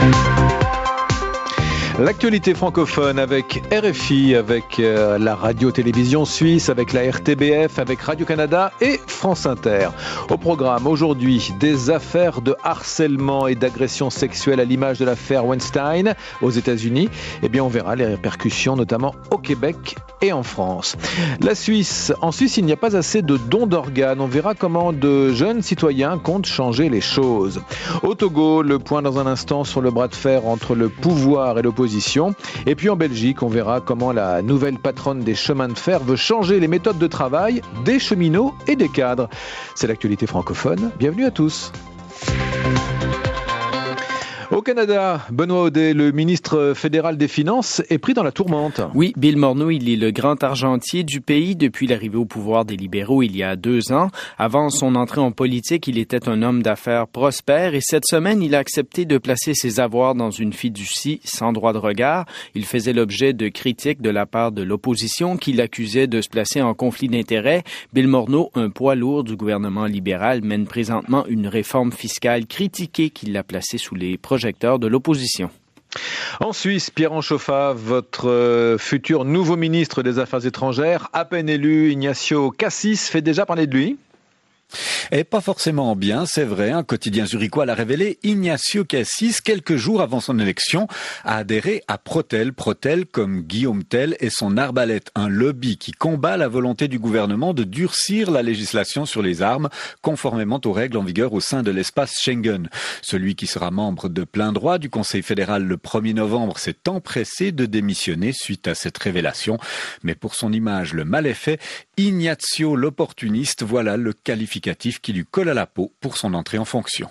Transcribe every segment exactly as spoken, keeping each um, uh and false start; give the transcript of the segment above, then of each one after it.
L'actualité francophone avec R F I, avec euh, la radio-télévision suisse, avec la R T B F, avec Radio-Canada et France Inter. Au programme aujourd'hui, des affaires de harcèlement et d'agression sexuelle à l'image de l'affaire Weinstein aux États-Unis. Eh bien, on verra les répercussions, notamment au Québec et en France. La Suisse, en Suisse, il n'y a pas assez de dons d'organes. On verra comment de jeunes citoyens comptent changer les choses. Au Togo, le point dans un instant sur le bras de fer entre le pouvoir et l'opposition. Et puis en Belgique, on verra comment la nouvelle patronne des chemins de fer veut changer les méthodes de travail des cheminots et des cadres. C'est l'actualité francophone. Bienvenue à tous. Au Canada, Benoît Audet, le ministre fédéral des Finances, est pris dans la tourmente. Oui, Bill Morneau, il est le grand argentier du pays depuis l'arrivée au pouvoir des libéraux il y a deux ans. Avant son entrée en politique, il était un homme d'affaires prospère et cette semaine, il a accepté de placer ses avoirs dans une fiducie sans droit de regard. Il faisait l'objet de critiques de la part de l'opposition qui l'accusait de se placer en conflit d'intérêts. Bill Morneau, un poids lourd du gouvernement libéral, mène présentement une réforme fiscale critiquée qui l'a placé sous les projecteurs de l'opposition. En Suisse, Pierre Anchofa, votre euh, futur nouveau ministre des Affaires étrangères, à peine élu, Ignacio Cassis, fait déjà parler de lui. Et pas forcément bien, c'est vrai. Un quotidien zurichois l'a révélé. Ignacio Cassis, quelques jours avant son élection, a adhéré à Protel. Protel, comme Guillaume Tell et son arbalète, un lobby qui combat la volonté du gouvernement de durcir la législation sur les armes, conformément aux règles en vigueur au sein de l'espace Schengen. Celui qui sera membre de plein droit du Conseil fédéral le premier novembre s'est empressé de démissionner suite à cette révélation. Mais pour son image, le mal est fait. Ignacio l'opportuniste, voilà le qualificatif qui lui colle à la peau pour son entrée en fonction.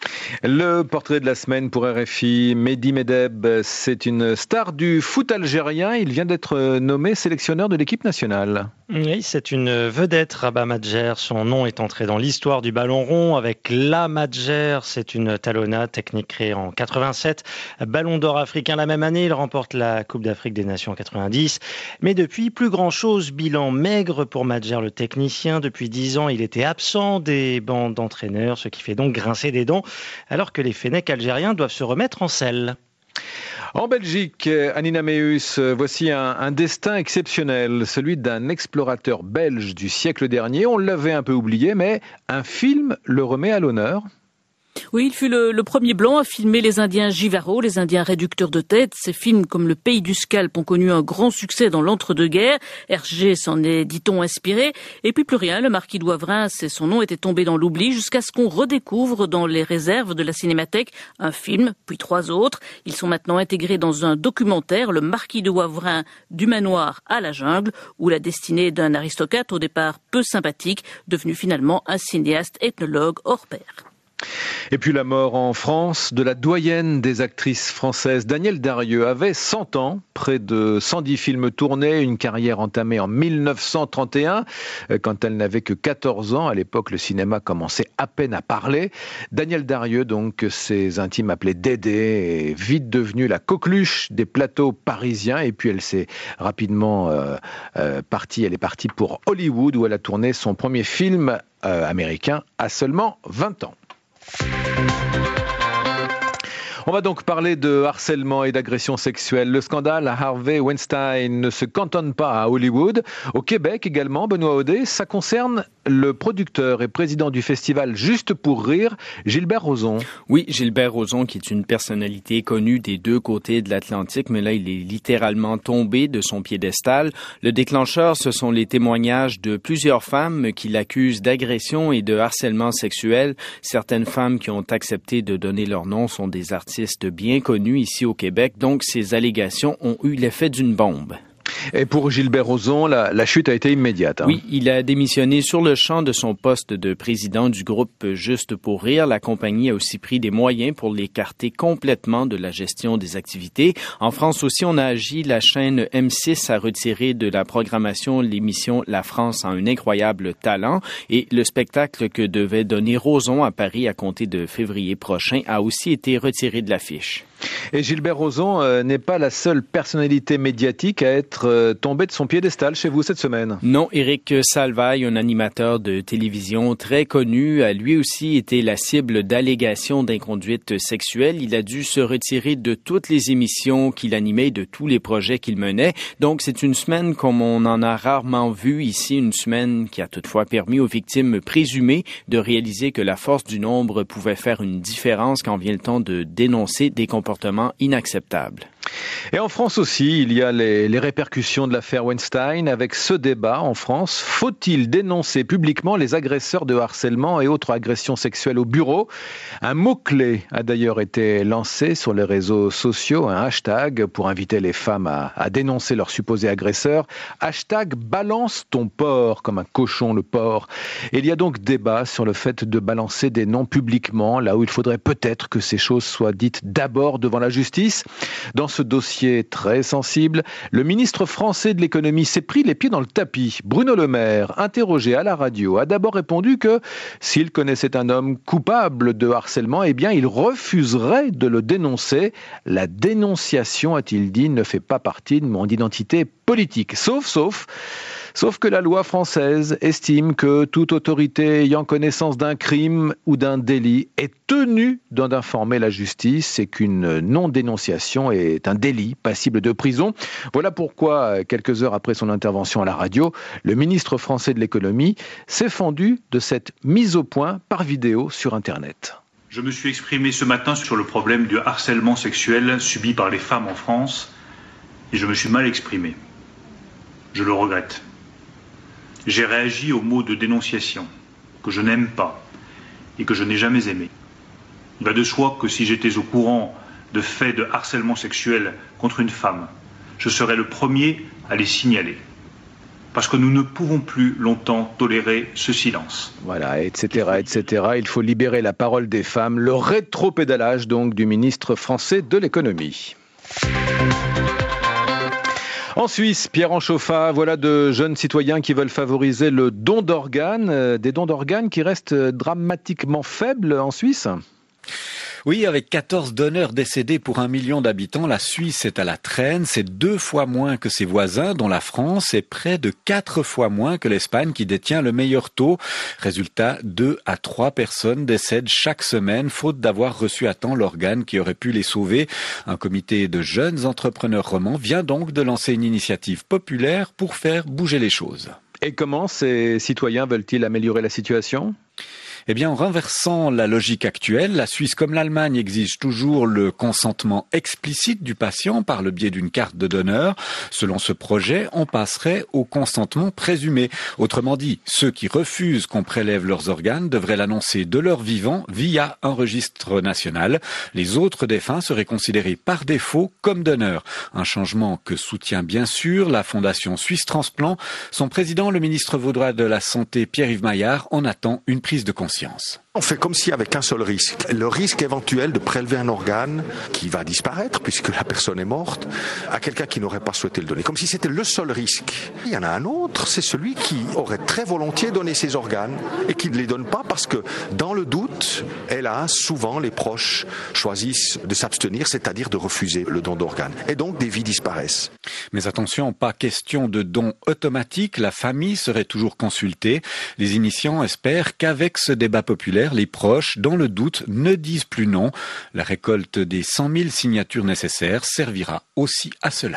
Le portrait de la semaine pour R F I, Mehdi Medeb, c'est une star du foot algérien. Il vient d'être nommé sélectionneur de l'équipe nationale. Oui, c'est une vedette, Rabat Madjer. Son nom est entré dans l'histoire du ballon rond avec la Madjer. C'est une talonnade technique créée en quatre-vingt-sept. Ballon d'or africain la même année. Il remporte la Coupe d'Afrique des Nations en quatre-vingt-dix. Mais depuis, plus grand-chose. Bilan maigre pour Madjer, le technicien. Depuis dix ans, il était absent des bancs d'entraîneurs, ce qui fait donc grincer des dents, alors que les Fennecs algériens doivent se remettre en selle. En Belgique, Anina Meus, voici un, un destin exceptionnel, celui d'un explorateur belge du siècle dernier. On l'avait un peu oublié, mais un film le remet à l'honneur. Oui, il fut le, le premier blanc à filmer les Indiens Jivaro, les Indiens réducteurs de tête. Ces films comme Le Pays du Scalp ont connu un grand succès dans l'entre-deux-guerres. Hergé s'en est, dit-on, inspiré. Et puis plus rien, le marquis de Wavrin, c'est son nom, était tombé dans l'oubli jusqu'à ce qu'on redécouvre dans les réserves de la Cinémathèque un film, puis trois autres. Ils sont maintenant intégrés dans un documentaire, Le marquis de Wavrin, du manoir à la jungle, où la destinée d'un aristocrate au départ peu sympathique, devenu finalement un cinéaste ethnologue hors pair. Et puis la mort en France de la doyenne des actrices françaises. Danielle Darieux avait cent ans, près de cent dix films tournés, une carrière entamée en mille neuf cent trente et un, quand elle n'avait que quatorze ans. À l'époque, le cinéma commençait à peine à parler. Danielle Darieux, donc, ses intimes appelaient Dédé, est vite devenue la coqueluche des plateaux parisiens. Et puis elle s'est rapidement euh, euh, partie, elle est partie pour Hollywood, où elle a tourné son premier film euh, américain à seulement vingt ans. On va donc parler de harcèlement et d'agression sexuelle. Le scandale Harvey Weinstein ne se cantonne pas à Hollywood. Au Québec également, Benoît Audet, ça concerne le producteur et président du festival Juste pour rire, Gilbert Rozon. Oui, Gilbert Rozon, qui est une personnalité connue des deux côtés de l'Atlantique, mais là, il est littéralement tombé de son piédestal. Le déclencheur, ce sont les témoignages de plusieurs femmes qui l'accusent d'agression et de harcèlement sexuel. Certaines femmes qui ont accepté de donner leur nom sont des artistes bien connus ici au Québec, donc ces allégations ont eu l'effet d'une bombe. Et pour Gilbert Rozon, la, la chute a été immédiate. Hein. Oui, il a démissionné sur le champ de son poste de président du groupe Juste pour rire. La compagnie a aussi pris des moyens pour l'écarter complètement de la gestion des activités. En France aussi, on a agi. La chaîne M six a retiré de la programmation l'émission La France a un incroyable talent. Et le spectacle que devait donner Rozon à Paris à compter de février prochain a aussi été retiré de l'affiche. Et Gilbert Rozon euh, n'est pas la seule personnalité médiatique à être euh, tombée de son piédestal chez vous cette semaine. Non, Éric Salvaille, un animateur de télévision très connu, a lui aussi été la cible d'allégations d'inconduite sexuelle. Il a dû se retirer de toutes les émissions qu'il animait, de tous les projets qu'il menait. Donc, c'est une semaine comme on en a rarement vu ici, une semaine qui a toutefois permis aux victimes présumées de réaliser que la force du nombre pouvait faire une différence quand vient le temps de dénoncer des comportements inacceptable. Et en France aussi, il y a les, les répercussions de l'affaire Weinstein avec ce débat en France. Faut-il dénoncer publiquement les agresseurs de harcèlement et autres agressions sexuelles au bureau? Un mot-clé a d'ailleurs été lancé sur les réseaux sociaux, un hashtag pour inviter les femmes à, à dénoncer leurs supposés agresseurs. Hashtag balance ton porc, comme un cochon le porc. Et il y a donc débat sur le fait de balancer des noms publiquement, là où il faudrait peut-être que ces choses soient dites d'abord devant la justice. Dans ce dossier très sensible, le ministre français de l'économie s'est pris les pieds dans le tapis. Bruno Le Maire, interrogé à la radio, a d'abord répondu que s'il connaissait un homme coupable de harcèlement, eh bien, il refuserait de le dénoncer. La dénonciation, a-t-il dit, ne fait pas partie de mon identité politique. Sauf, sauf... Sauf que la loi française estime que toute autorité ayant connaissance d'un crime ou d'un délit est tenue d'en informer la justice et qu'une non-dénonciation est un délit passible de prison. Voilà pourquoi, quelques heures après son intervention à la radio, le ministre français de l'économie s'est fendu de cette mise au point par vidéo sur Internet. Je me suis exprimé ce matin sur le problème du harcèlement sexuel subi par les femmes en France et je me suis mal exprimé. Je le regrette. J'ai réagi aux mots de dénonciation, que je n'aime pas et que je n'ai jamais aimé. Il va de soi que si j'étais au courant de faits de harcèlement sexuel contre une femme, je serais le premier à les signaler. Parce que nous ne pouvons plus longtemps tolérer ce silence. Voilà, et cetera, et cetera. Il faut libérer la parole des femmes. Le rétropédalage donc du ministre français de l'économie. En Suisse, Pierre Anchofa, voilà de jeunes citoyens qui veulent favoriser le don d'organes, des dons d'organes qui restent dramatiquement faibles en Suisse. Oui, avec quatorze donneurs décédés pour un million d'habitants, la Suisse est à la traîne. C'est deux fois moins que ses voisins, dont la France, et près de quatre fois moins que l'Espagne, qui détient le meilleur taux. Résultat, deux à trois personnes décèdent chaque semaine, faute d'avoir reçu à temps l'organe qui aurait pu les sauver. Un comité de jeunes entrepreneurs romans vient donc de lancer une initiative populaire pour faire bouger les choses. Et comment ces citoyens veulent-ils améliorer la situation ? Eh bien, en renversant la logique actuelle, la Suisse comme l'Allemagne exige toujours le consentement explicite du patient par le biais d'une carte de donneur. Selon ce projet, on passerait au consentement présumé. Autrement dit, ceux qui refusent qu'on prélève leurs organes devraient l'annoncer de leur vivant via un registre national. Les autres défunts seraient considérés par défaut comme donneurs. Un changement que soutient bien sûr la Fondation Suisse Transplant. Son président, le ministre vaudois de la Santé, Pierre-Yves Maillard, en attend une prise de conscience. On fait comme s'il y avait qu'un seul risque. Le risque éventuel de prélever un organe qui va disparaître puisque la personne est morte à quelqu'un qui n'aurait pas souhaité le donner. Comme si c'était le seul risque. Il y en a un autre, c'est celui qui aurait très volontiers donné ses organes et qui ne les donne pas parce que dans le doute, hélas, souvent les proches choisissent de s'abstenir, c'est-à-dire de refuser le don d'organes. Et donc des vies disparaissent. Mais attention, pas question de don automatique, la famille serait toujours consultée. Les initiants espèrent qu'avec ce débat populaire, les proches, dans le doute, ne disent plus non. La récolte des cent mille signatures nécessaires servira aussi à cela.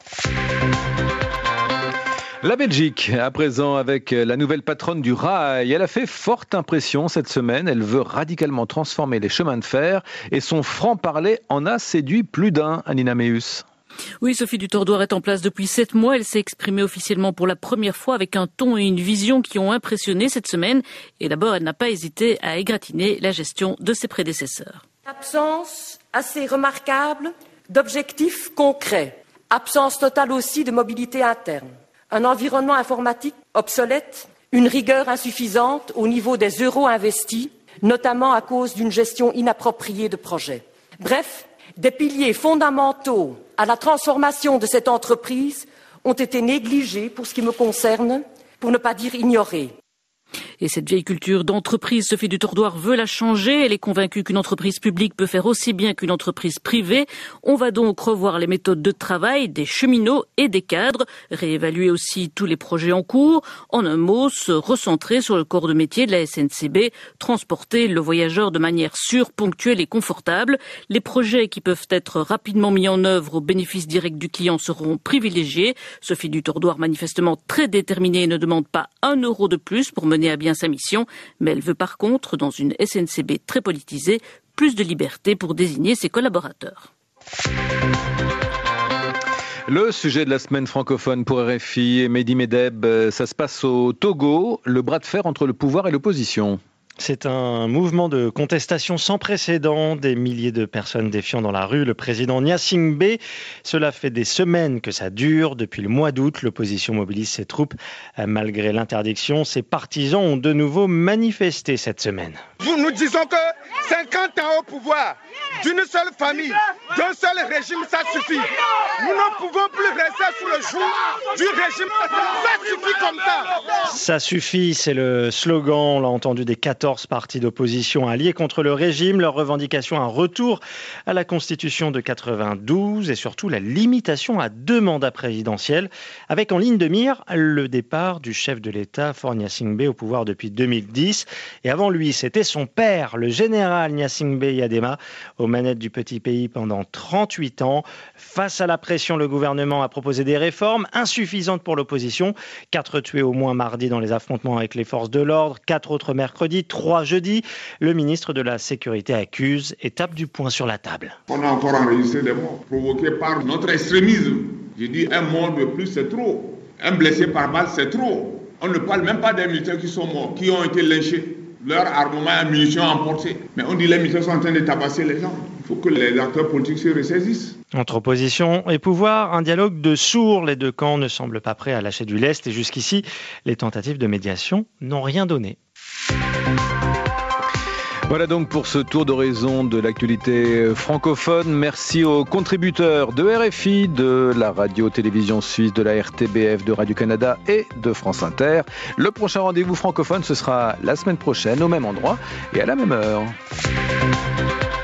La Belgique, à présent, avec la nouvelle patronne du rail. Elle a fait forte impression cette semaine. Elle veut radicalement transformer les chemins de fer et son franc-parler en a séduit plus d'un, Anina Meus. Oui, Sophie Dutourdoire est en place depuis sept mois. Elle s'est exprimée officiellement pour la première fois avec un ton et une vision qui ont impressionné cette semaine. Et d'abord, elle n'a pas hésité à égratigner la gestion de ses prédécesseurs. Absence assez remarquable d'objectifs concrets. Absence totale aussi de mobilité interne. Un environnement informatique obsolète. Une rigueur insuffisante au niveau des euros investis, notamment à cause d'une gestion inappropriée de projets. Bref, des piliers fondamentaux à la transformation de cette entreprise ont été négligés pour ce qui me concerne, pour ne pas dire ignorés. Et cette vieille culture d'entreprise, Sophie du Tordoir veut la changer. Elle est convaincue qu'une entreprise publique peut faire aussi bien qu'une entreprise privée. On va donc revoir les méthodes de travail des cheminots et des cadres, réévaluer aussi tous les projets en cours. En un mot, se recentrer sur le corps de métier de la S N C B, transporter le voyageur de manière sûre, ponctuelle et confortable. Les projets qui peuvent être rapidement mis en œuvre au bénéfice direct du client seront privilégiés. Sophie du Tordoir, manifestement très déterminée, ne demande pas un euro de plus pour mener à bien sa mission, mais elle veut par contre, dans une S N C B très politisée, plus de liberté pour désigner ses collaborateurs. Le sujet de la semaine francophone pour R F I et Mehdi Medeb, ça se passe au Togo, le bras de fer entre le pouvoir et l'opposition. C'est un mouvement de contestation sans précédent, des milliers de personnes défiant dans la rue le président Gnassingbé. Cela fait des semaines que ça dure. Depuis le mois d'août, l'opposition mobilise ses troupes. Malgré l'interdiction, ses partisans ont de nouveau manifesté cette semaine. Nous disons que cinquante ans au pouvoir d'une seule famille, d'un seul régime, ça suffit. Nous ne pouvons plus rester sous le joug du régime. Ça suffit comme ça. Ça suffit, c'est le slogan, on l'a entendu, des quatorze partis d'opposition alliés contre le régime. Leur revendication, un retour à la Constitution de quatre-vingt-douze et surtout la limitation à deux mandats présidentiels, avec en ligne de mire le départ du chef de l'État, Faure Gnassingbé, au pouvoir depuis deux mille dix. Et avant lui, c'était son père, le général Gnassingbé Yadema, aux manettes du petit pays pendant trente-huit ans. Face à la pression, le gouvernement a proposé des réformes insuffisantes pour l'opposition. Quatre tués au moins mardi dans les affrontements avec les forces de l'ordre, quatre autres mercredi, trois jeudi. Le ministre de la Sécurité accuse et tape du poing sur la table. On a encore enregistré des morts provoqués par notre extrémisme. J'ai dit un mort de plus, c'est trop. Un blessé par balle, c'est trop. On ne parle même pas des militaires qui sont morts, qui ont été lynchés. Leur armement et munitions emportés. Mais on dit que les militaires sont en train de tabasser les gens. Il faut que les acteurs politiques se ressaisissent. Entre opposition et pouvoir, un dialogue de sourds. Les deux camps ne semblent pas prêts à lâcher du lest. Et jusqu'ici, les tentatives de médiation n'ont rien donné. Voilà donc pour ce tour d'horizon de l'actualité francophone. Merci aux contributeurs de R F I, de la radio-télévision suisse, de la R T B F, de Radio-Canada et de France Inter. Le prochain rendez-vous francophone, ce sera la semaine prochaine, au même endroit et à la même heure.